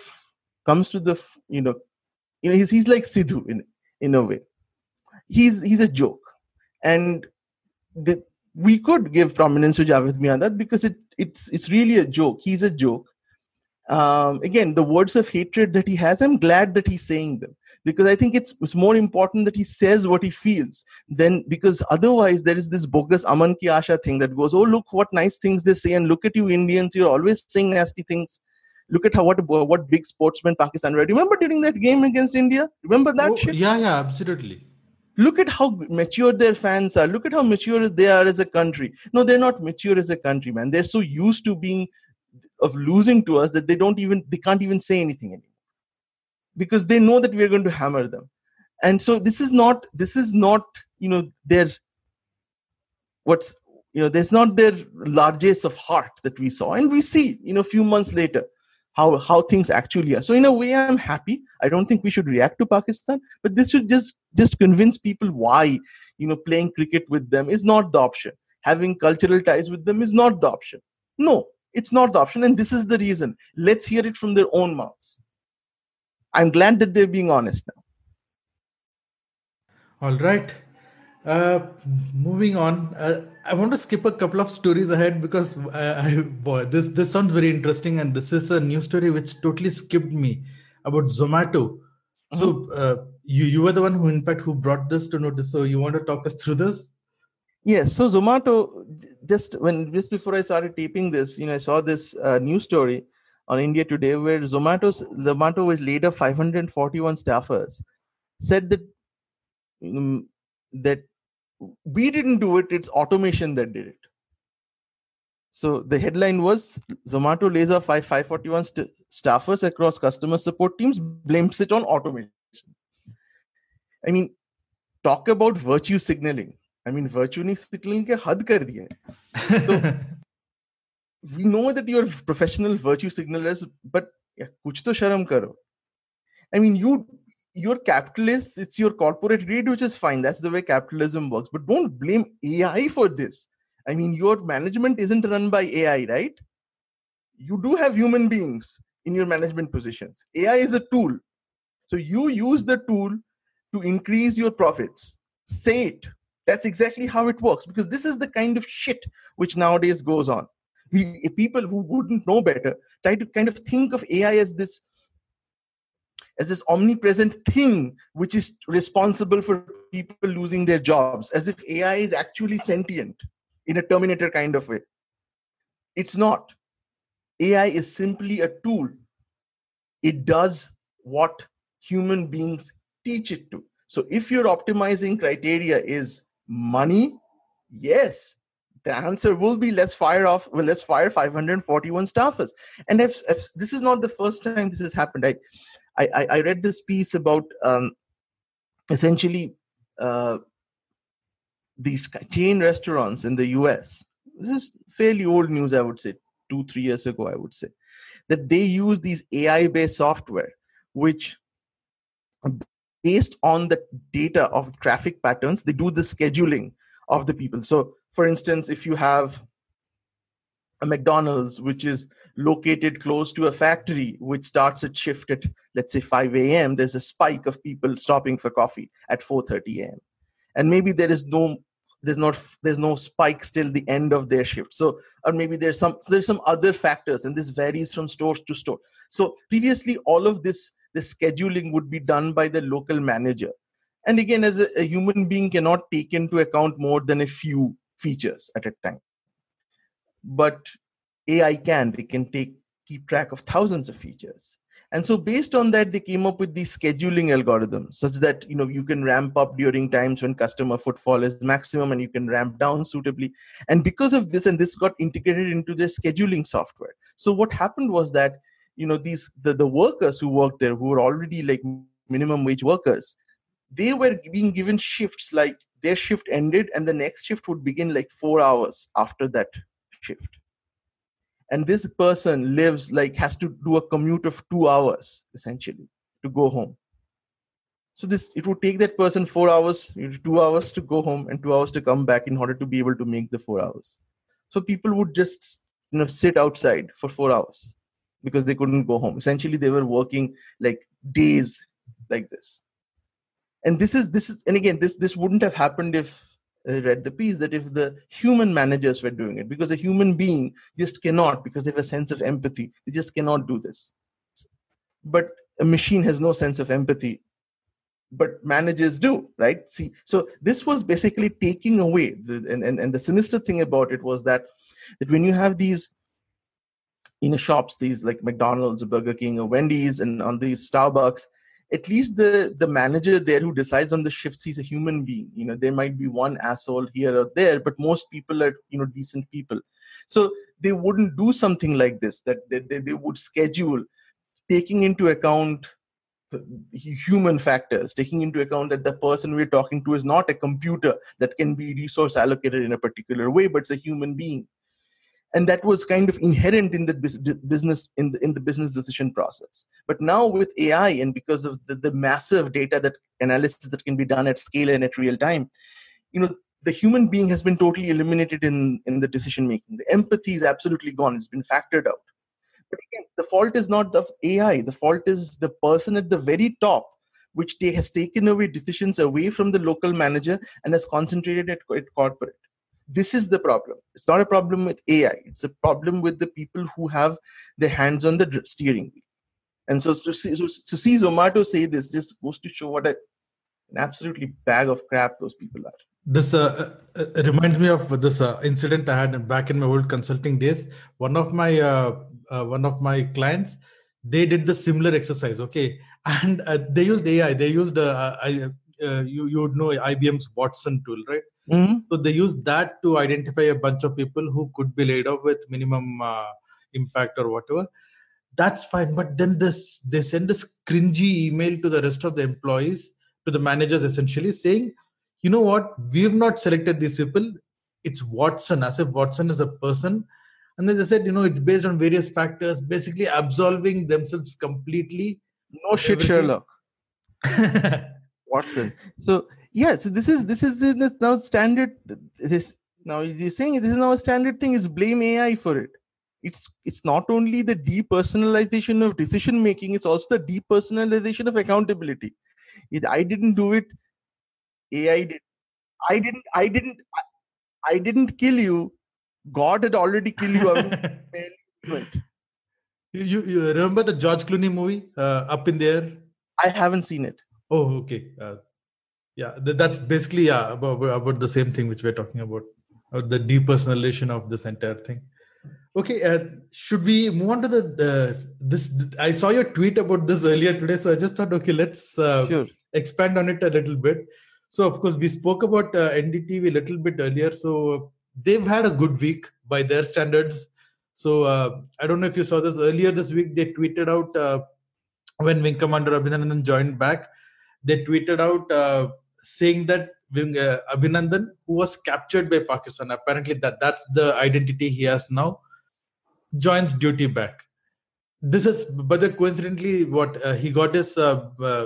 he's like Sidhu in a way. He's a joke, and we could give prominence to Javed Miandad because it's really a joke. He's a joke. Again, the words of hatred that he has, I'm glad that he's saying them, because I think it's more important that he says what he feels than, because otherwise there is this bogus Aman Ki Asha thing that goes, oh, look what nice things they say, and look at you Indians, you're always saying nasty things. Look at what big sportsmen Pakistan were. Remember during that game against India? Remember that shit? Yeah, absolutely. Look at how mature their fans are. Look at how mature they are as a country. No, they're not mature as a country, man. They're so used to losing to us that they can't even say anything anymore, because they know that we're going to hammer them. And so this is not there's not their largesse of heart that we saw. And we see, a few months later, how things actually are. So in a way, I'm happy. I don't think we should react to Pakistan, but this should just convince people why, playing cricket with them is not the option. Having cultural ties with them is not the option. No, it's not the option. And this is the reason. Let's hear it from their own mouths. I'm glad that they're being honest now. All right. Moving on, I want to skip a couple of stories ahead because this sounds very interesting, and this is a news story which totally skipped me about Zomato. Mm-hmm. So you were the one who brought this to notice. So you want to talk us through this? Yes. So Zomato, just before I started taping this, I saw this news story on India Today where Zomato, which laid off 541 staffers, said that that we didn't do it, it's automation that did it. So the headline was, Zomato lays off 541 staffers across customer support teams, blames it on automation. I mean, talk about virtue signaling. Virtue signaling ke had kar diya. So we know that you're professional virtue signalers, but kuch to sharam karo. You're capitalists, it's your corporate greed, which is fine. That's the way capitalism works. But don't blame AI for this. Your management isn't run by AI, right? You do have human beings in your management positions. AI is a tool. So you use the tool to increase your profits. Say it. That's exactly how it works, because this is the kind of shit which nowadays goes on. People who wouldn't know better try to kind of think of AI as this omnipresent thing which is responsible for people losing their jobs, as if AI is actually sentient in a Terminator kind of way. It's not. AI is simply a tool. It does what human beings teach it to. So if your optimizing criteria is money, yes, the answer will be let's fire 541 staffers. And this is not the first time this has happened. I read this piece about essentially these chain restaurants in the US. This is fairly old news, I would say, 2-3 years ago, I would say, that they use these AI-based software, which based on the data of traffic patterns, they do the scheduling of the people. So, for instance, if you have a McDonald's, which is located close to a factory, which starts its shift at, let's say, 5 a.m., there's a spike of people stopping for coffee at 4:30 a.m. And maybe there's no spike till the end of their shift. So, or maybe there's some other factors, and this varies from store to store. So previously, all of the scheduling would be done by the local manager. And again, as a human being cannot take into account more than a few features at a time. But AI they can keep track of thousands of features. And so based on that, they came up with these scheduling algorithms such that, you can ramp up during times when customer footfall is maximum, and you can ramp down suitably. And because of this, and this got integrated into their scheduling software. So what happened was that, the workers who worked there, who were already like minimum wage workers, they were being given shifts, like their shift ended and the next shift would begin like 4 hours after that shift. And this person has to do a commute of 2 hours essentially to go home. So it would take that person 4 hours, 2 hours to go home and 2 hours to come back in order to be able to make the 4 hours. So people would just sit outside for 4 hours because they couldn't go home. Essentially, they were working like days like this. And this is, and again, this wouldn't have happened if I read the piece, that if the human managers were doing it, because a human being just cannot, because they have a sense of empathy, they just cannot do this. But a machine has no sense of empathy, but managers do, right? See, so this was basically taking away, and the sinister thing about it was that when you have these shops, these like McDonald's or Burger King or Wendy's, and on these Starbucks, at least the manager there who decides on the shifts, he's a human being. There might be one asshole here or there, but most people are decent people. So they wouldn't do something like this, that they would schedule, taking into account the human factors, taking into account that the person we're talking to is not a computer that can be resource allocated in a particular way, but it's a human being. And that was kind of inherent in the business, in the business decision process. But now with AI, and because of the massive data that analysis that can be done at scale and at real time, the human being has been totally eliminated in the decision making. The empathy is absolutely gone. It's been factored out. But again, the fault is not the AI. The fault is the person at the very top, which has taken away decisions away from the local manager and has concentrated at corporate. This is the problem. It's not a problem with AI. It's a problem with the people who have their hands on the steering wheel. And so to see Zomato say this just goes to show what an absolutely bag of crap those people are. This reminds me of this incident I had back in my old consulting days. One of my clients, they did the similar exercise. Okay, and they used AI. They used you would know IBM's Watson tool, right? Mm-hmm. So they used that to identify a bunch of people who could be laid off with minimum impact or whatever. That's fine, but then they send this cringy email to the rest of the employees, to the managers, essentially saying, you know what, we have not selected these people. It's Watson, as if Watson is a person. And then they said, it's based on various factors, basically absolving themselves completely. No shit, Sherlock. Watson. So yeah, so this is the now standard. Now you're saying this is now a standard thing. Is blame AI for it. It's not only the depersonalization of decision making, it's also the depersonalization of accountability. I didn't do it. AI did. I didn't kill you. God had already killed you. You remember the George Clooney movie, Up in the Air? I haven't seen it. Oh, okay. Yeah, that's basically about the same thing which we're talking about, the depersonalization of this entire thing. Okay, should we move on to this? I saw your tweet about this earlier today, so I just thought, okay, let's expand on it a little bit. So, of course, we spoke about NDTV a little bit earlier. So they've had a good week by their standards. So I don't know if you saw this earlier this week. They tweeted out when Wing Commander Abhinandan joined back. They tweeted out saying that Abhinandan, who was captured by Pakistan, apparently that's the identity he has now, joins duty back. This is, but coincidentally, what he got his Paramveer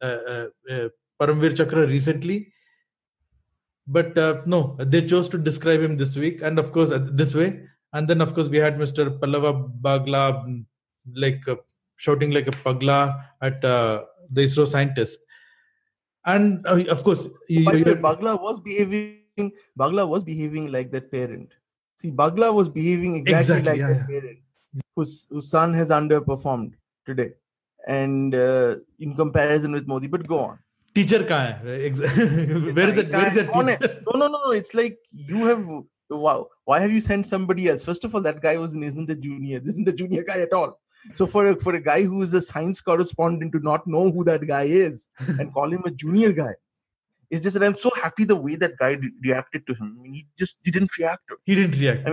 Chakra recently. But no, they chose to describe him this week, and of course this way. And then of course we had Mr. Pallava Bagla shouting like a pagla at the ISRO scientist. And of course, Bagla was behaving like that parent. See, Bagla was behaving exactly like that parent whose son has underperformed today, and in comparison with Modi. But go on. Teacher kahan hai? Where is it? Teacher? No. It's like you have. Wow. Why have you sent somebody else? First of all, that guy isn't a junior. This isn't a junior guy at all. So for a guy who is a science correspondent to not know who that guy is and call him a junior guy, it's just that I'm so happy the way that guy reacted to him. I mean, he just didn't react. He didn't react.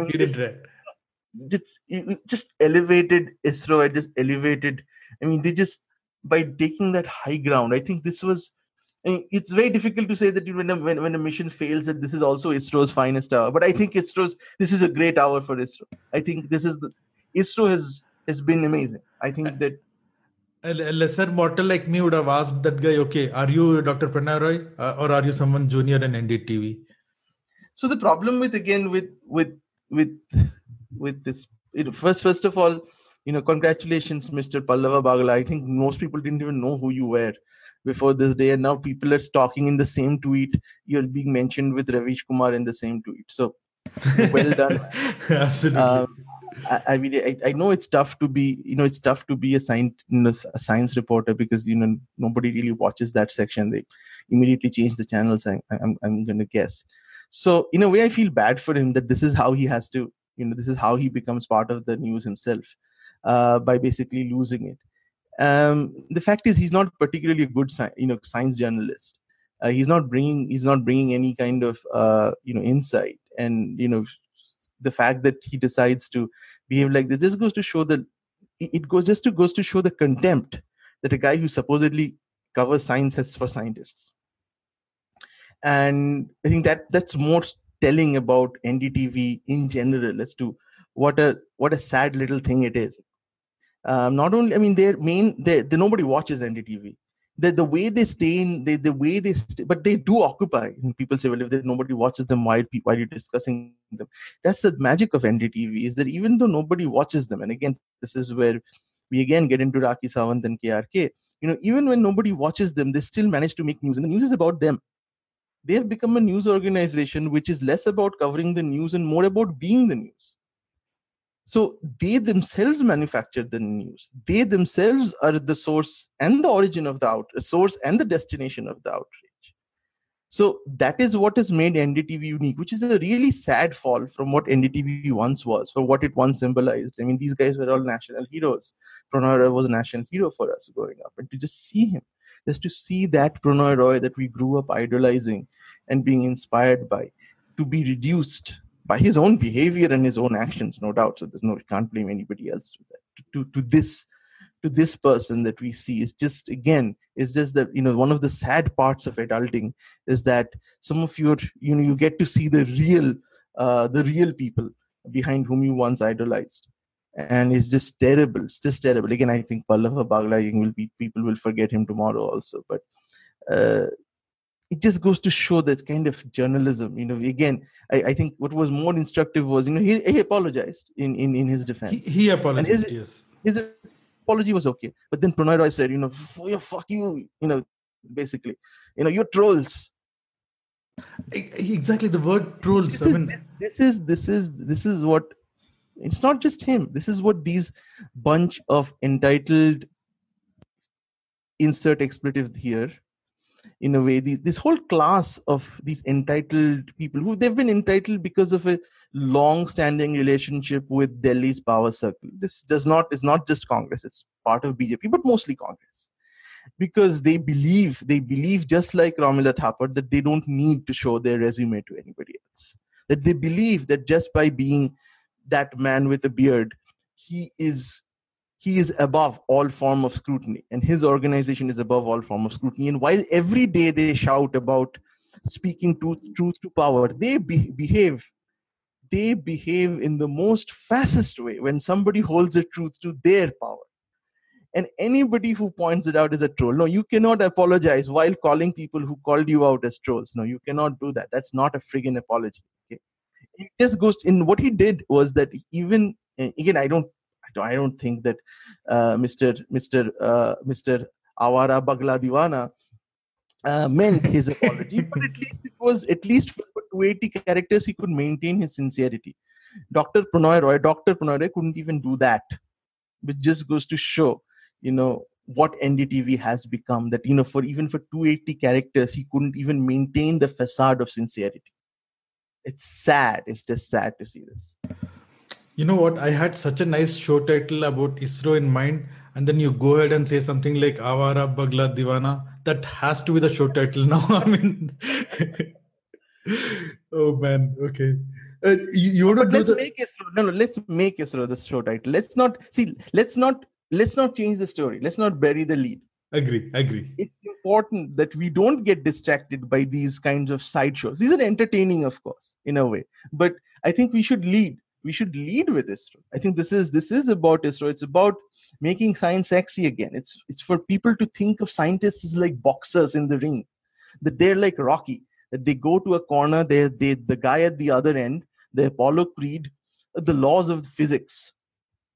It just elevated ISRO. It just elevated. I mean, they just, by taking that high ground, I think this was. I mean, it's very difficult to say that when a mission fails, that this is also ISRO's finest hour. But I think this is a great hour for ISRO. I think ISRO has been amazing. I think that a lesser mortal like me would have asked that guy, okay, are you Dr. Pranay Roy or are you someone junior in NDTV? So the problem with this first of all, congratulations, Mr. Pallava Bagla. I think most people didn't even know who you were before this day, and now people are talking in the same tweet. You're being mentioned with Ravish Kumar in the same tweet. So well done. Absolutely. I mean, I know it's tough to be, a science reporter, because nobody really watches that section. They immediately change the channels. I'm going to guess. So in a way, I feel bad for him that this is how he has to, this is how he becomes part of the news himself, by basically losing it. The fact is, he's not particularly a good science journalist. He's not bringing any kind of insight, and the fact that he decides to behave like this just goes to show that goes to show the contempt that a guy who supposedly covers science has for scientists. And I think that's more telling about NDTV in general as to what a sad little thing it is. Not only, I mean, nobody watches NDTV. The way they stay in, but they do occupy. And people say, well, if nobody watches them, why are you discussing them? That's the magic of NDTV, is that even though nobody watches them, and again, this is where we again get into Rakhi Sawant and KRK. Even when nobody watches them, they still manage to make news, and the news is about them. They have become a news organization which is less about covering the news and more about being the news. So they themselves manufacture the news. They themselves are the source and the origin of the source and the destination of the outrage. So that is what has made NDTV unique, which is a really sad fall from what NDTV once was, from what it once symbolized. I mean, these guys were all national heroes. Prannoy Roy was a national hero for us growing up. And to just see him, just to see that Prannoy Roy that we grew up idolizing and being inspired by, to be reduced by his own behavior and his own actions, no doubt. So we can't blame anybody else for that. To this person that we see is just that, one of the sad parts of adulting is that some of you get to see the real people behind whom you once idolized. And it's just terrible. It's just terrible. Again, I think Pallava Bagla, people will forget him tomorrow also. But it just goes to show that kind of journalism. Again, I think what was more instructive was, he apologized in his defense. He apologized, yes. His apology was okay. But then Prannoy Roy said, fuck you, basically, you're trolls. Exactly, the word trolls. This is what, it's not just him. This is what these bunch of entitled, insert expletive here, in a way, this whole class of these entitled people who they've been entitled because of a long-standing relationship with Delhi's power circle. This is not just Congress; it's part of BJP, but mostly Congress, because they believe just like Ramila Thapar that they don't need to show their resume to anybody else. That they believe that just by being that man with a beard, he is above all form of scrutiny, and his organization is above all form of scrutiny. And while every day they shout about speaking truth to power, they behave in the most fascist way when somebody holds the truth to their power. And anybody who points it out is a troll. No, you cannot apologize while calling people who called you out as trolls. No, you cannot do that. That's not a friggin' apology. Okay? It just goes in what he did was that even, again, I don't think that Mr. Awara Bagla Diwana meant his apology, but at least for 280 characters he could maintain his sincerity. Dr. Prannoy Roy couldn't even do that, which just goes to show, what NDTV has become. That for 280 characters he couldn't even maintain the facade of sincerity. It's sad. It's just sad to see this. You know what? I had such a nice show title about ISRO in mind, and then you go ahead and say something like Awara Bagla Diwana. That has to be the show title now. I mean, oh man. Okay. You want to do let's make ISRO. Let's make ISRO the show title. Let's not change the story. Let's not bury the lead. Agree. It's important that we don't get distracted by these kinds of sideshows. These are entertaining, of course, in a way, but I think we should lead. We should lead with ISRO. I think this is about ISRO. It's about making science sexy again. It's for people to think of scientists as like boxers in the ring, that they're like Rocky, that they go to a corner, the guy at the other end, the Apollo Creed, the laws of physics,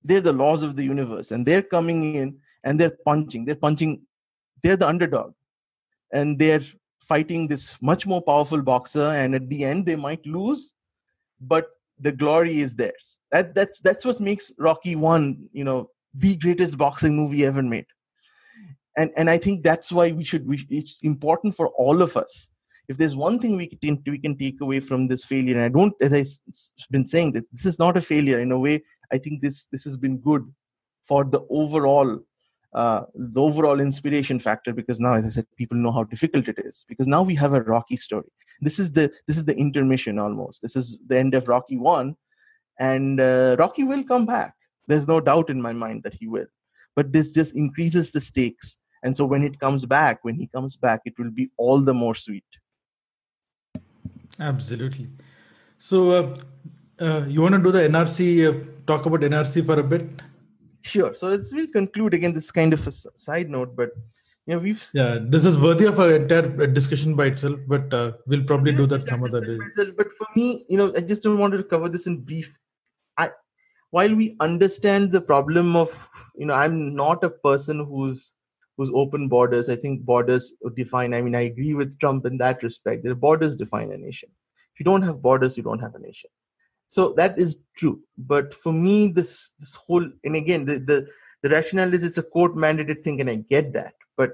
They're the laws of the universe, and they're coming in and they're punching. They're the underdog, and they're fighting this much more powerful boxer. And at the end, they might lose, but the glory is theirs. That's what makes Rocky 1, the greatest boxing movie ever made. And I think that's why it's important for all of us. If there's one thing we can take away from this failure, and I don't, as I've been saying, that this is not a failure in a way. I think this has been good for the overall inspiration factor, because now, as I said, people know how difficult it is, because now we have a Rocky story. This is the intermission almost. This is the end of Rocky 1, and Rocky will come back. There's no doubt in my mind that he will. But this just increases the stakes. And so when he comes back, it will be all the more sweet. Absolutely. So you want to do the NRC, talk about NRC for a bit? Sure. So we'll conclude again, this kind of a side note, but this is worthy of an entire discussion by itself, but we'll probably do that some other day. But for me, I just don't want to cover this in brief. While we understand the problem of, I'm not a person who's open borders. I think borders define, I agree with Trump in that respect. The borders define a nation. If you don't have borders, you don't have a nation. So that is true. But for me, this whole, and again, the rationale is it's a court mandated thing, and I get that. But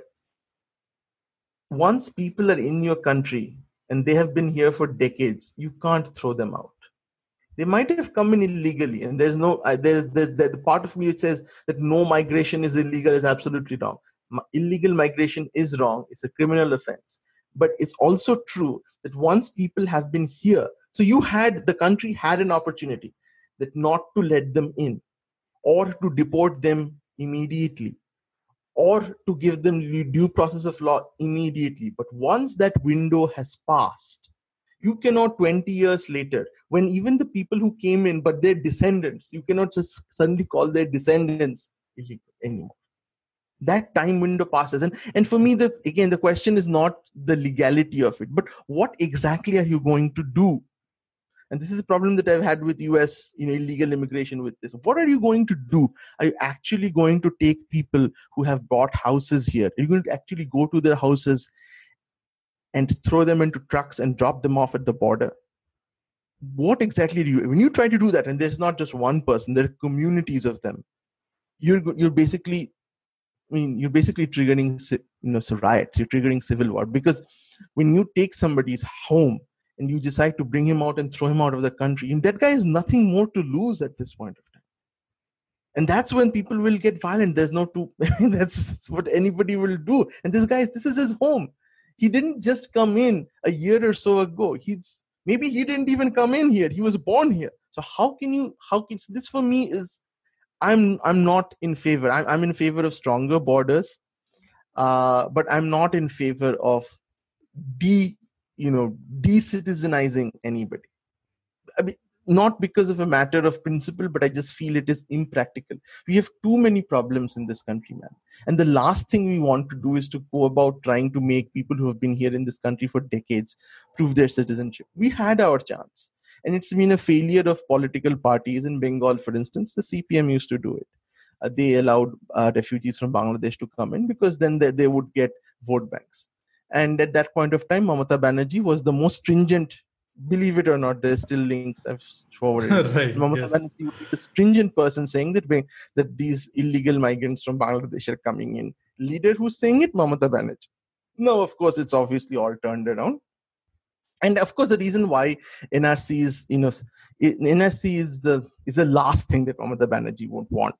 once people are in your country and they have been here for decades, you can't throw them out. They might have come in illegally, and there's the part of me that says that no migration is illegal is absolutely wrong. Illegal migration is wrong. It's a criminal offense. But it's also true that once people have been here, so the country had an opportunity that not to let them in, or to deport them immediately, or to give them due process of law immediately. But once that window has passed, you cannot 20 years later, when even the people who came in, but their descendants, you cannot just suddenly call their descendants illegal anymore. That time window passes. And for me, the question is not the legality of it, but what exactly are you going to do? And this is a problem that I've had with US, illegal immigration with this. What are you going to do? Are you actually going to take people who have bought houses here? Are you going to actually go to their houses and throw them into trucks and drop them off at the border? What exactly do you, when you try to do that, and there's not just one person, there are communities of them, you're basically triggering, riots, you're triggering civil war. Because when you take somebody's home and you decide to bring him out and throw him out of the country, and that guy has nothing more to lose at this point of time. And that's when people will get violent. There's that's what anybody will do. And this is his home. He didn't just come in a year or so ago. Maybe he didn't even come in here. He was born here. So this for me is, I'm not in favor. I'm in favor of stronger borders, but I'm not in favor of de-citizenizing anybody. Not because of a matter of principle, but I just feel it is impractical. We have too many problems in this country, man. And the last thing we want to do is to go about trying to make people who have been here in this country for decades prove their citizenship. We had our chance. And it's been a failure of political parties. In Bengal, for instance, the CPM used to do it. They allowed refugees from Bangladesh to come in, because then they would get vote banks. And at that point of time, Mamata Banerjee was the most stringent. Believe it or not, there's still links I've forwarded. Right, Mamata Banerjee would be the stringent person saying that these illegal migrants from Bangladesh are coming in. Leader who's saying it, Mamata Banerjee. Now, of course, it's obviously all turned around. And of course, the reason why NRC is, NRC is the last thing that Mamata Banerjee won't want.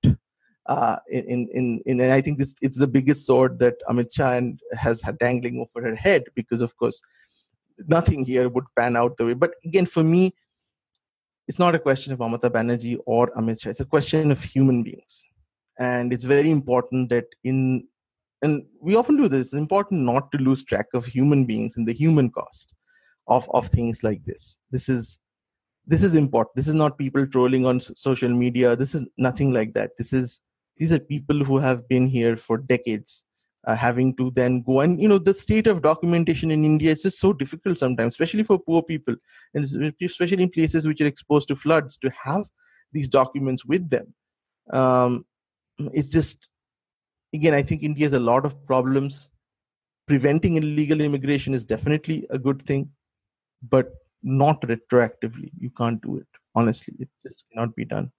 And I think it's the biggest sword that Amit Shah has had dangling over her head, because of course nothing here would pan out the way. But again, for me, it's not a question of Mamata Banerjee or Amit Shah. It's a question of human beings, and it's very important that and we often do this. It's important not to lose track of human beings and the human cost of things like this. This is important. This is not people trolling on social media. This is nothing like that. These are people who have been here for decades, having to then go, and the state of documentation in India is just so difficult sometimes, especially for poor people, and especially in places which are exposed to floods, to have these documents with them. Um, it's just, again, I think India has a lot of problems. Preventing illegal immigration is definitely a good thing, but not retroactively. You can't do it. Honestly, it just cannot be done.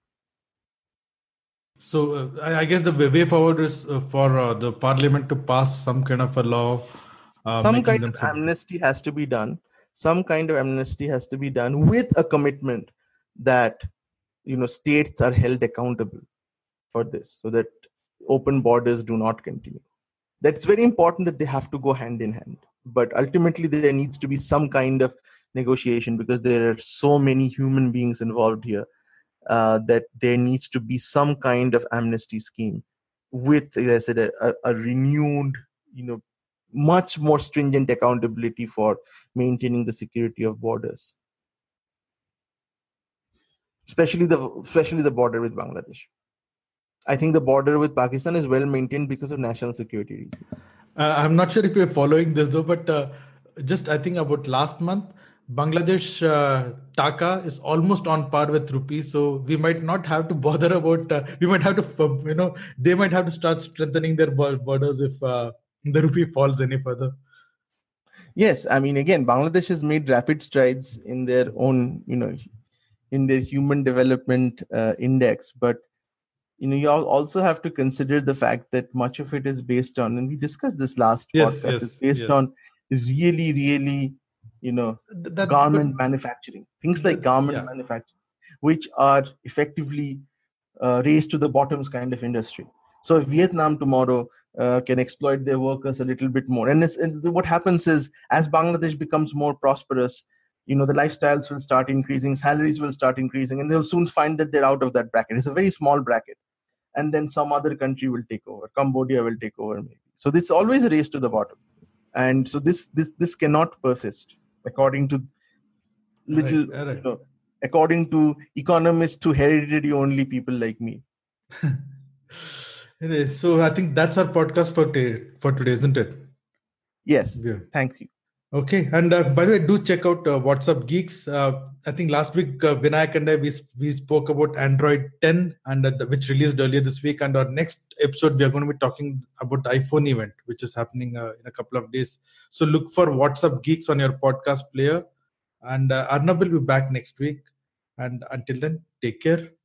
So I guess the way forward is for the parliament to pass some kind of a law Some making kind them of citizens. amnesty has to be done. Some kind of amnesty has to be done with a commitment that states are held accountable for this, so that open borders do not continue. That's very important, that they have to go hand in hand. But ultimately, there needs to be some kind of negotiation, because there are so many human beings involved here, that there needs to be some kind of amnesty scheme with, as I said, a renewed, much more stringent accountability for maintaining the security of borders, especially the border with Bangladesh. I think the border with Pakistan is well maintained because of national security reasons. I'm not sure if you're following this though, but just I think about last month, Bangladesh taka is almost on par with rupee, so we might not have to bother about. We might have to, they might have to start strengthening their borders if the rupee falls any further. Yes, I mean, again, Bangladesh has made rapid strides in their own, in their human development index, but you also have to consider the fact that much of it is based on, and we discussed this last Yes, podcast, is yes, based yes. on really, really, But garment manufacturing, things like garment yeah. manufacturing, which are effectively race to the bottoms kind of industry. So if Vietnam tomorrow can exploit their workers a little bit more, and what happens is, as Bangladesh becomes more prosperous, the lifestyles will start increasing, salaries will start increasing, and they'll soon find that they're out of that bracket. It's a very small bracket, and then some other country will take over. Cambodia will take over, maybe. So this is always a race to the bottom, and so this cannot persist, according to All right, little, all right. according to economists who hereditary only people like me. Anyway, so I think that's our podcast for today, isn't it? Yes, Yeah. thank you. Okay, and by the way, do check out WhatsApp Geeks. I think last week Vinayak and I we spoke about Android 10, and which released earlier this week. And our next episode we are going to be talking about the iPhone event, which is happening in a couple of days. So look for WhatsApp Geeks on your podcast player, and Arnav will be back next week. And until then, take care.